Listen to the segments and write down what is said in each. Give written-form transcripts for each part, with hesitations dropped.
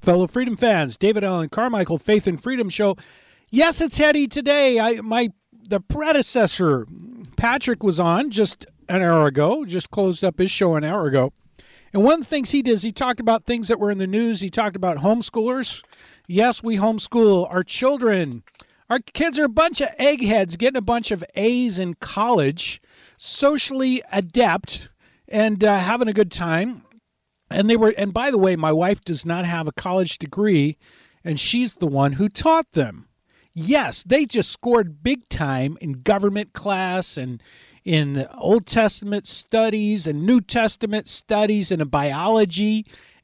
Fellow Freedom fans, David Allen Carmichael, Faith and Freedom Show. Yes, it's heady today. The predecessor, Patrick, was on just an hour ago, just closed up his show an hour ago. And one of the things he did is he talked about things that were in the news. He talked about homeschoolers. Yes, we homeschool our children. Our kids are a bunch of eggheads getting a bunch of A's in college, socially adept, and having a good time. And by the way, my wife does not have a college degree, and she's the one who taught them. Yes, they just scored big time in government class and in Old Testament studies and New Testament studies and in biology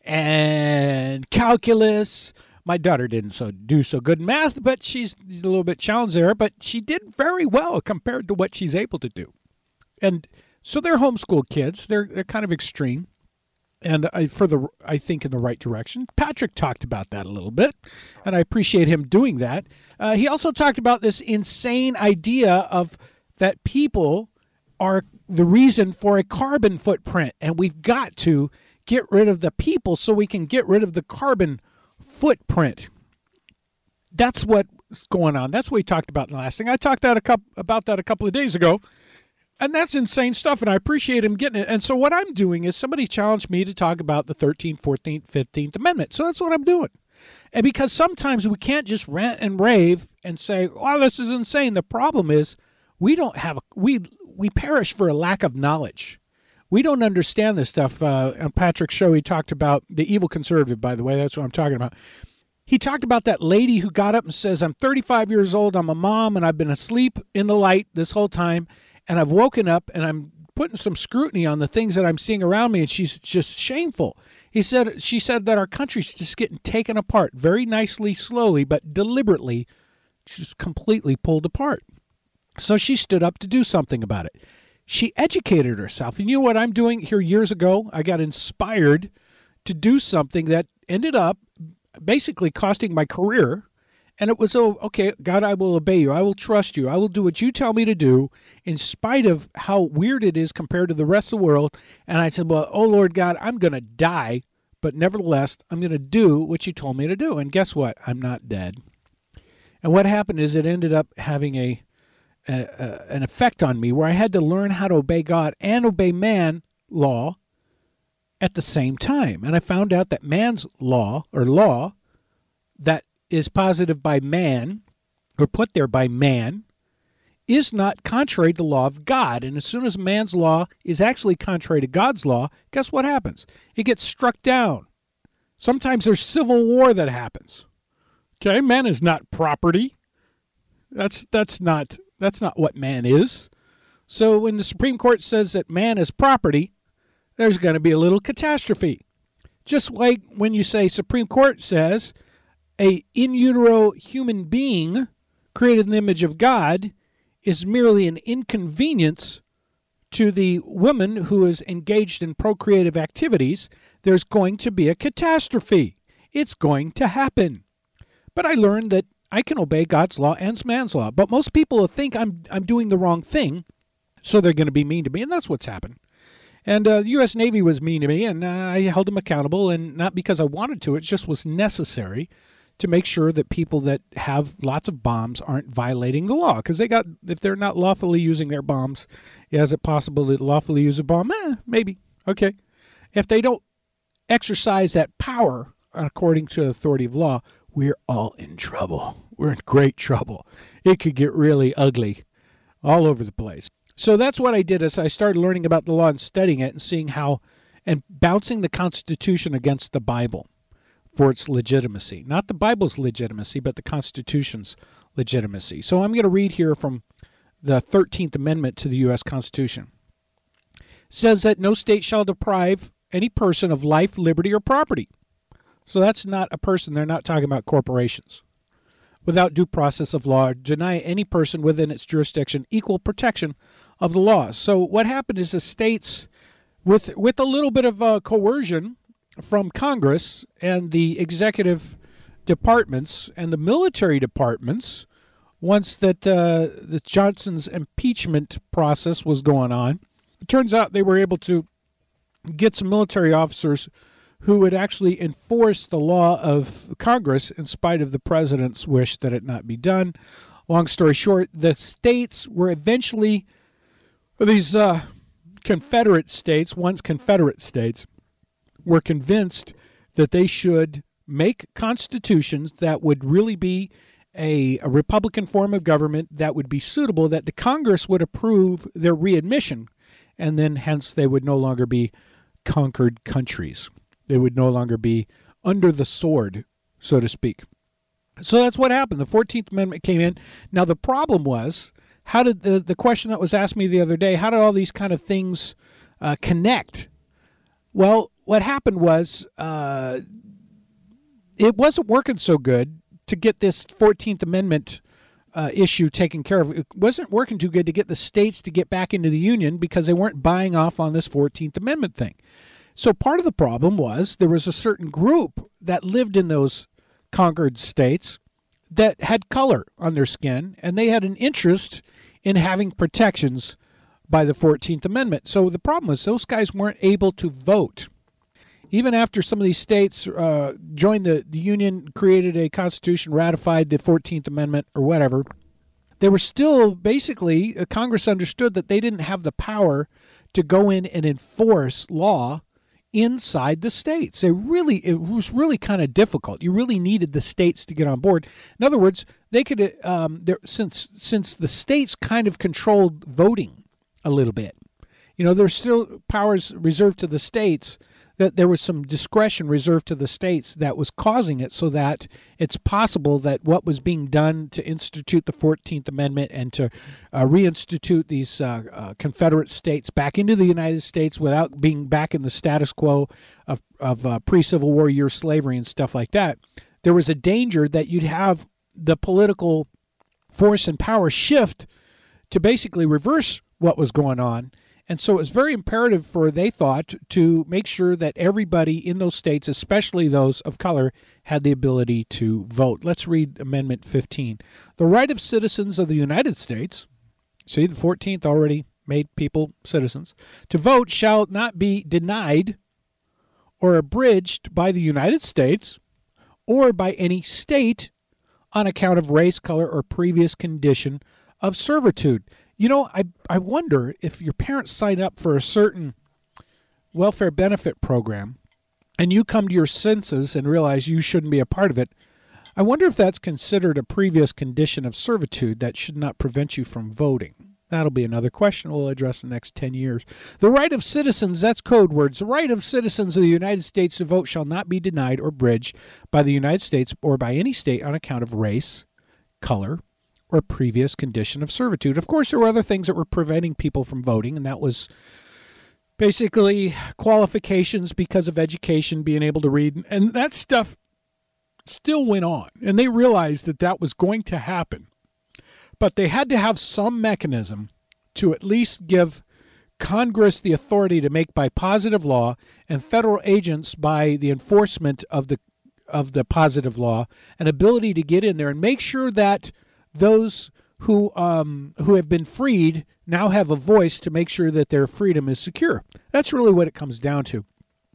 and calculus. My daughter didn't do so good in math, but she's a little bit challenged there, but she did very well compared to what she's able to do. And so they're homeschool kids. They're kind of extreme. And I think in the right direction. Patrick talked about that a little bit, and I appreciate him doing that. He also talked about this insane idea of that people are the reason for a carbon footprint, and we've got to get rid of the people so we can get rid of the carbon footprint. That's what's going on. That's what we talked about in the last thing. I talked about that a couple of days ago. And that's insane stuff, and I appreciate him getting it. And so what I'm doing is somebody challenged me to talk about the 13th, 14th, 15th Amendment. So that's what I'm doing. And because sometimes we can't just rant and rave and say, "Oh, this is insane." The problem is we perish for a lack of knowledge. We don't understand this stuff. On Patrick's show, he talked about the evil conservative, by the way. That's what I'm talking about. He talked about that lady who got up and says, "I'm 35 years old, I'm a mom, and I've been asleep in the light this whole time. And I've woken up and I'm putting some scrutiny on the things that I'm seeing around me, and she's just shameful." She said that our country's just getting taken apart very nicely, slowly, but deliberately, just completely pulled apart. So she stood up to do something about it. She educated herself. And you know what I'm doing here years ago? I got inspired to do something that ended up basically costing my career. And it was, "Oh, okay, God, I will obey you. I will trust you. I will do what you tell me to do in spite of how weird it is compared to the rest of the world." And I said, "Well, oh, Lord God, I'm going to die, but nevertheless, I'm going to do what you told me to do." And guess what? I'm not dead. And what happened is it ended up having an effect on me where I had to learn how to obey God and obey man law at the same time. And I found out that man's law that is posited by man or put there by man is not contrary to the law of God. And as soon as man's law is actually contrary to God's law, guess what happens? It gets struck down. Sometimes there's civil war that happens. Okay, man is not property. That's not what man is. So when the Supreme Court says that man is property, there's going to be a little catastrophe. Just like when you say Supreme Court says a in utero human being created in the image of God is merely an inconvenience to the woman who is engaged in procreative activities, there's going to be a catastrophe. It's going to happen. But I learned that I can obey God's law and man's law. But most people will think I'm doing the wrong thing, so they're going to be mean to me, and that's what's happened. And the U.S. Navy was mean to me, and I held them accountable, and not because I wanted to, it just was necessary to make sure that people that have lots of bombs aren't violating the law. Because if they're not lawfully using their bombs, is it possible to lawfully use a bomb? Maybe. Okay. If they don't exercise that power according to the authority of law, we're all in trouble. We're in great trouble. It could get really ugly all over the place. So that's what I did is I started learning about the law and studying it and seeing how, and bouncing the Constitution against the Bible for its legitimacy. Not the Bible's legitimacy, but the Constitution's legitimacy. So I'm going to read here from the 13th Amendment to the U.S. Constitution. It says that no state shall deprive any person of life, liberty, or property. So that's not a person. They're not talking about corporations. Without due process of law, deny any person within its jurisdiction equal protection of the law. So what happened is the states, with a little bit of coercion from Congress and the executive departments and the military departments, once that the Johnson's impeachment process was going on, it turns out they were able to get some military officers who would actually enforce the law of Congress in spite of the president's wish that it not be done. Long story short, the states were eventually, these Confederate states, once Confederate states, were convinced that they should make constitutions that would really be a Republican form of government that would be suitable, that the Congress would approve their readmission, and then hence they would no longer be conquered countries. They would no longer be under the sword, so to speak. So that's what happened. The 14th Amendment came in. Now the problem was, how did the question that was asked me the other day, how did all these kind of things connect? Well, what happened was it wasn't working so good to get this 14th Amendment issue taken care of. It wasn't working too good to get the states to get back into the Union because they weren't buying off on this 14th Amendment thing. So part of the problem was there was a certain group that lived in those conquered states that had color on their skin, and they had an interest in having protections by the 14th Amendment. So the problem was those guys weren't able to vote. Even after some of these states joined the Union, created a constitution, ratified the 14th Amendment or whatever, they were still basically, Congress understood that they didn't have the power to go in and enforce law inside the states. It was really kind of difficult. You really needed the states to get on board. In other words, they could, since the states kind of controlled voting a little bit, there's still powers reserved to the states, that there was some discretion reserved to the states that was causing it, so that it's possible that what was being done to institute the 14th Amendment and to reinstitute these Confederate states back into the United States without being back in the status quo of pre-Civil War year slavery and stuff like that, there was a danger that you'd have the political force and power shift to basically reverse what was going on. And so it was very imperative they thought, to make sure that everybody in those states, especially those of color, had the ability to vote. Let's read Amendment 15. The right of citizens of the United States, see, the 14th already made people citizens, to vote shall not be denied or abridged by the United States or by any state on account of race, color, or previous condition of servitude. I wonder if your parents sign up for a certain welfare benefit program and you come to your senses and realize you shouldn't be a part of it. I wonder if that's considered a previous condition of servitude that should not prevent you from voting. That'll be another question we'll address in the next 10 years. The right of citizens, that's code words. The right of citizens of the United States to vote shall not be denied or abridged by the United States or by any state on account of race, color, or previous condition of servitude. Of course, there were other things that were preventing people from voting, and that was basically qualifications because of education, being able to read, and that stuff still went on, and they realized that that was going to happen. But they had to have some mechanism to at least give Congress the authority to make by positive law and federal agents by the enforcement of the positive law an ability to get in there and make sure that those who have been freed now have a voice to make sure that their freedom is secure. That's really what it comes down to.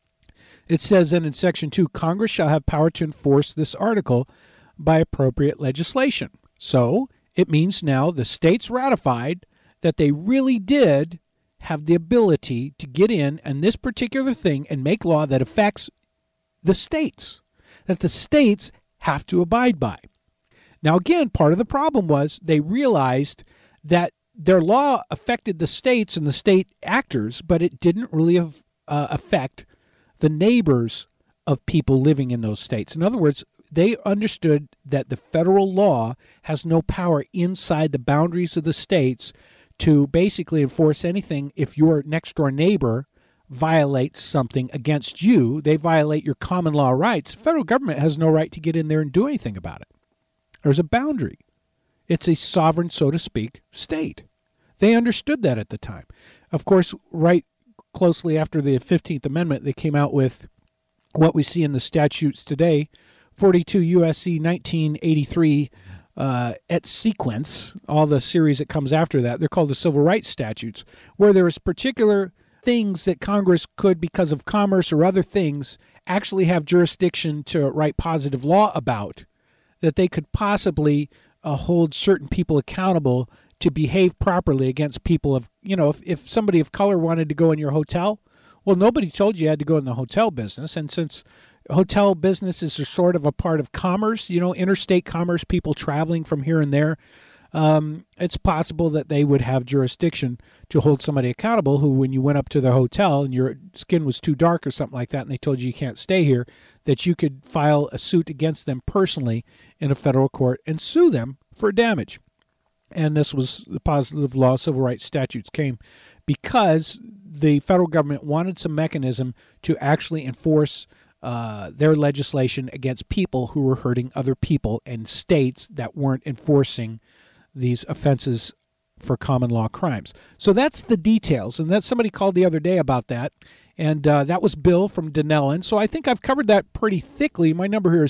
It says then in Section 2, Congress shall have power to enforce this article by appropriate legislation. So it means now the states ratified that they really did have the ability to get in on this particular thing and make law that affects the states, that the states have to abide by. Now, again, part of the problem was they realized that their law affected the states and the state actors, but it didn't really affect the neighbors of people living in those states. In other words, they understood that the federal law has no power inside the boundaries of the states to basically enforce anything. If your next door neighbor violates something against you, they violate your common law rights. The federal government has no right to get in there and do anything about it. There's a boundary. It's a sovereign, so to speak, state. They understood that at the time. Of course, right closely after the 15th Amendment, they came out with what we see in the statutes today, 42 U.S.C. 1983 et sequence, all the series that comes after that. They're called the Civil Rights Statutes, where there is particular things that Congress could, because of commerce or other things, actually have jurisdiction to write positive law about, that they could possibly hold certain people accountable to behave properly against people of, if somebody of color wanted to go in your hotel, well, nobody told you had to go in the hotel business. And since hotel businesses are sort of a part of commerce, interstate commerce, people traveling from here and there, it's possible that they would have jurisdiction to hold somebody accountable who, when you went up to the hotel and your skin was too dark or something like that, and they told you can't stay here, that you could file a suit against them personally in a federal court and sue them for damage. And this was the positive law civil rights statutes came because the federal government wanted some mechanism to actually enforce their legislation against people who were hurting other people and states that weren't enforcing these offenses for common law crimes. So that's the details. And that's somebody called the other day about that. And that was Bill from Dunellen. So I think I've covered that pretty thickly. My number here is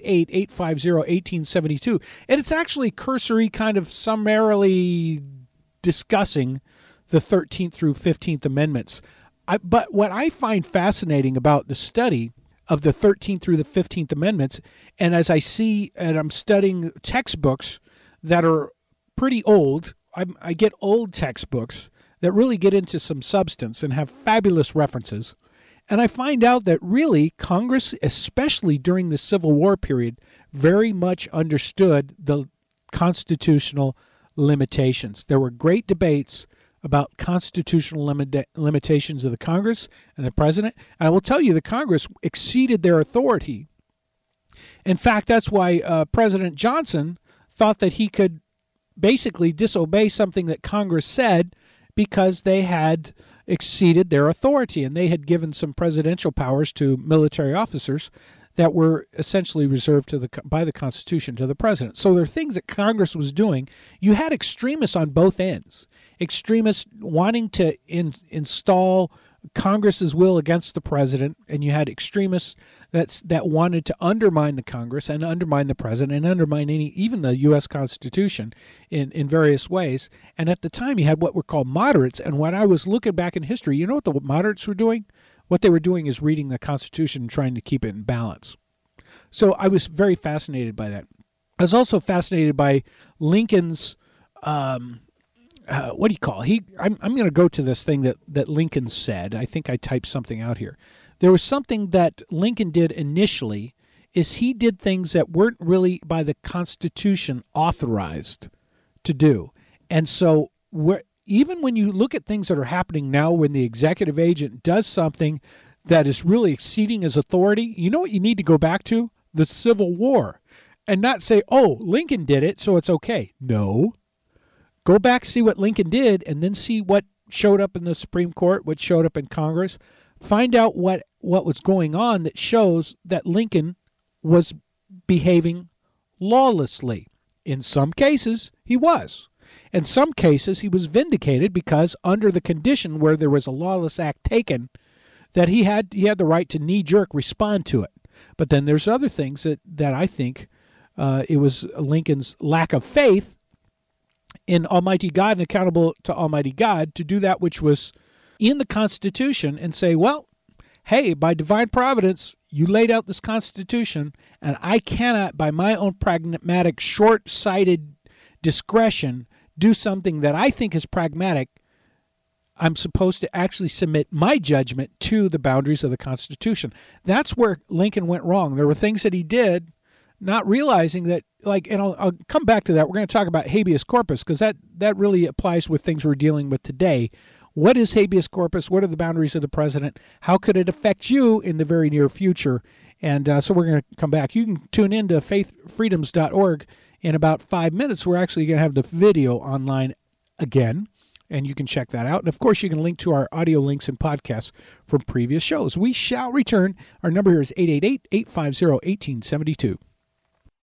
888-850-1872. And it's actually cursory, kind of summarily discussing the 13th through 15th Amendments. But what I find fascinating about the study of the 13th through the 15th Amendments, and as I see, and I'm studying textbooks that are pretty old, I get old textbooks that really get into some substance and have fabulous references. And I find out that really Congress, especially during the Civil War period, very much understood the constitutional limitations. There were great debates about constitutional limitations of the Congress and the president. And I will tell you, the Congress exceeded their authority. In fact, that's why President Johnson thought that he could basically disobey something that Congress said because they had exceeded their authority and they had given some presidential powers to military officers that were essentially reserved by the Constitution to the president. So there are things that Congress was doing. You had extremists on both ends, extremists wanting to install Congress's will against the president, and you had extremists that wanted to undermine the Congress and undermine the president and undermine even the U.S. Constitution in various ways. And at the time, you had what were called moderates. And when I was looking back in history, you know what the moderates were doing? What they were doing is reading the Constitution and trying to keep it in balance. So I was very fascinated by that. I was also fascinated by Lincoln's, I'm going to go to this thing that Lincoln said. I think I typed something out here. There was something that Lincoln did initially, is he did things that weren't really by the Constitution authorized to do. And so even when you look at things that are happening now, when the executive agent does something that is really exceeding his authority, you know what you need to go back to? The Civil War. And not say, oh, Lincoln did it, so it's okay. No. Go back, see what Lincoln did, and then see what showed up in the Supreme Court, what showed up in Congress. Find out what was going on that shows that Lincoln was behaving lawlessly. In some cases, he was. In some cases, he was vindicated because under the condition where there was a lawless act taken, that he had the right to knee-jerk respond to it. But then there's other things that I think it was Lincoln's lack of faith in Almighty God and accountable to Almighty God to do that which was in the Constitution and say, well, hey, by divine providence, you laid out this Constitution, and I cannot, by my own pragmatic, short-sighted discretion, do something that I think is pragmatic. I'm supposed to actually submit my judgment to the boundaries of the Constitution. That's where Lincoln went wrong. There were things that he did, not realizing that, and I'll come back to that. We're going to talk about habeas corpus because that really applies with things we're dealing with today. What is habeas corpus? What are the boundaries of the president? How could it affect you in the very near future? And so we're going to come back. You can tune in to faithfreedoms.org in about 5 minutes. We're actually going to have the video online again, and you can check that out. And, of course, you can link to our audio links and podcasts from previous shows. We shall return. Our number here is 888-850-1872.